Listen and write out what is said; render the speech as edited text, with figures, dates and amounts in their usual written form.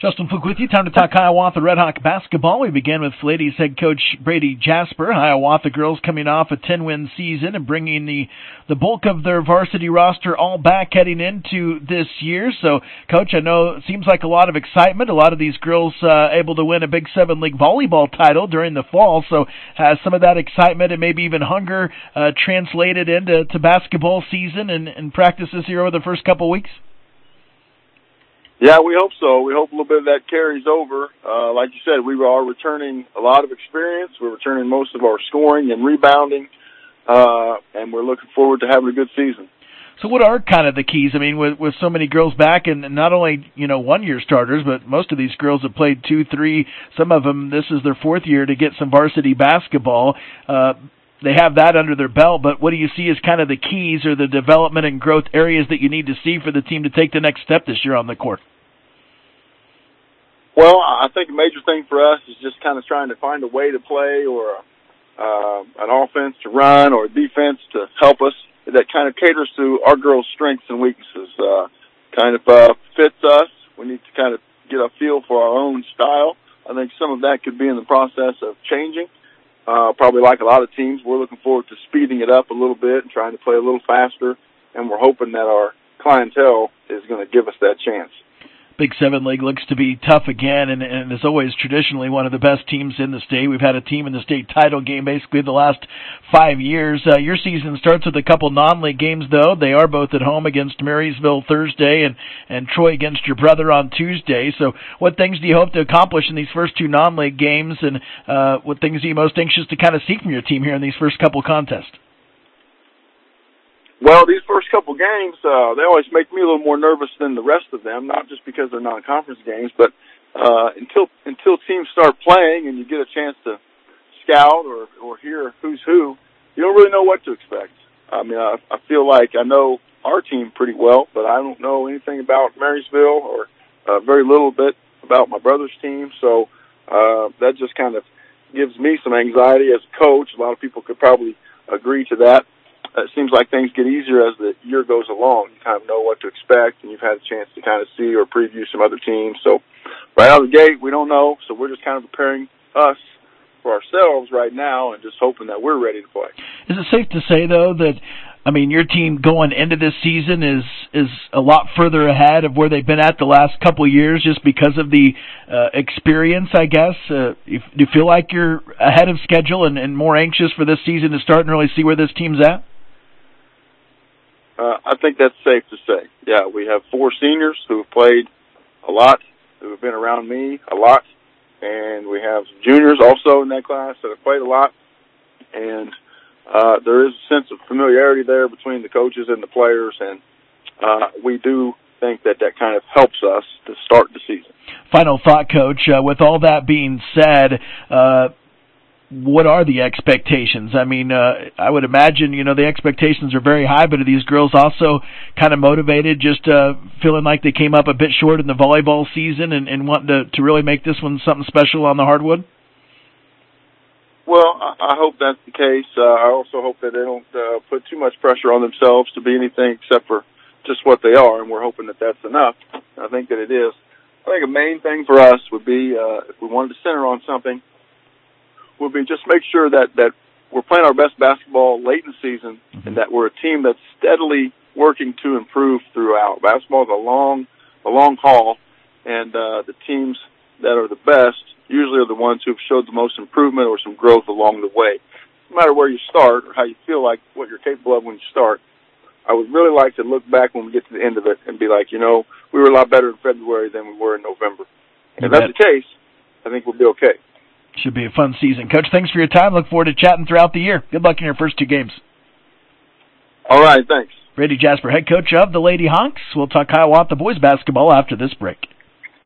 Justin Fluke with you. Time to talk Hiawatha Redhawk basketball. We begin with ladies head coach Brady Jasper. Hiawatha girls coming off a 10-win season and bringing the bulk of their varsity roster all back heading into this year. So, Coach, I know it seems like a lot of excitement. A lot of these girls able to win a Big 7 League volleyball title during the fall. So, has some of that excitement and maybe even hunger translated into basketball season and practices here over the first couple weeks? Yeah, we hope so. We hope a little bit of that carries over. Like you said, we are returning a lot of experience. We're returning most of our scoring and rebounding, and we're looking forward to having a good season. So what are kind of the keys? I mean, with so many girls back, and not only, one-year starters, but most of these girls have played 2, 3, some of them, this is their 4th year to get some varsity basketball. They have that under their belt, but what do you see as kind of the keys or the development and growth areas that you need to see for the team to take the next step this year on the court? Well, I think a major thing for us is just kind of trying to find a way to play or an offense to run or a defense to help us that kind of caters to our girls' strengths and weaknesses, fits us. We need to kind of get a feel for our own style. I think some of that could be in the process of changing. Probably like a lot of teams, we're looking forward to speeding it up a little bit and trying to play a little faster, and we're hoping that our clientele is going to give us that chance. Big 7 League looks to be tough again, and is always traditionally one of the best teams in the state. We've had a team in the state title game basically the last 5 years. Your season starts with a couple non-league games, though. They are both at home against Marysville Thursday and Troy against your brother on Tuesday. So what things do you hope to accomplish in these first 2 non-league games, and what things are you most anxious to kind of see from your team here in these first couple contests? Well, these first couple games, they always make me a little more nervous than the rest of them, not just because they're non-conference games, but until teams start playing and you get a chance to scout or hear who's who, you don't really know what to expect. I mean, I feel like I know our team pretty well, but I don't know anything about Marysville or very little bit about my brother's team, so that just kind of gives me some anxiety as a coach. A lot of people could probably agree to that. It seems like things get easier as the year goes along. You kind of know what to expect, and you've had a chance to kind of see or preview some other teams. So right out of the gate, we don't know, so we're just kind of preparing us for ourselves right now and just hoping that we're ready to play. Is it safe to say, though, that, your team going into this season is a lot further ahead of where they've been at the last couple of years just because of the experience, I guess? Do you feel like you're ahead of schedule and more anxious for this season to start and really see where this team's at? I think that's safe to say. Yeah, we have 4 seniors who have played a lot, who have been around me a lot, and we have juniors also in that class that have played a lot, and there is a sense of familiarity there between the coaches and the players, and we do think that kind of helps us to start the season. Final thought, Coach. With all that being said, what are the expectations? I would imagine, the expectations are very high, but are these girls also kind of motivated, just feeling like they came up a bit short in the volleyball season and wanting to really make this one something special on the hardwood? Well, I hope that's the case. I also hope that they don't put too much pressure on themselves to be anything except for just what they are, and we're hoping that that's enough. I think that it is. I think a main thing for us would be, if we wanted to center on something, would be just make sure that we're playing our best basketball late in the season, and that we're a team that's steadily working to improve throughout. Basketball is a long haul, and the teams that are the best usually are the ones who've showed the most improvement or some growth along the way. No matter where you start or how you feel like what you're capable of when you start, I would really like to look back when we get to the end of it and be like, we were a lot better in February than we were in November. And if that's the case, I think we'll be okay. Should be a fun season. Coach, thanks for your time. Look forward to chatting throughout the year. Good luck in your first 2 games. All right, thanks. Brady Jasper, head coach of the Lady Hawks. We'll talk Hiawatha boys basketball after this break.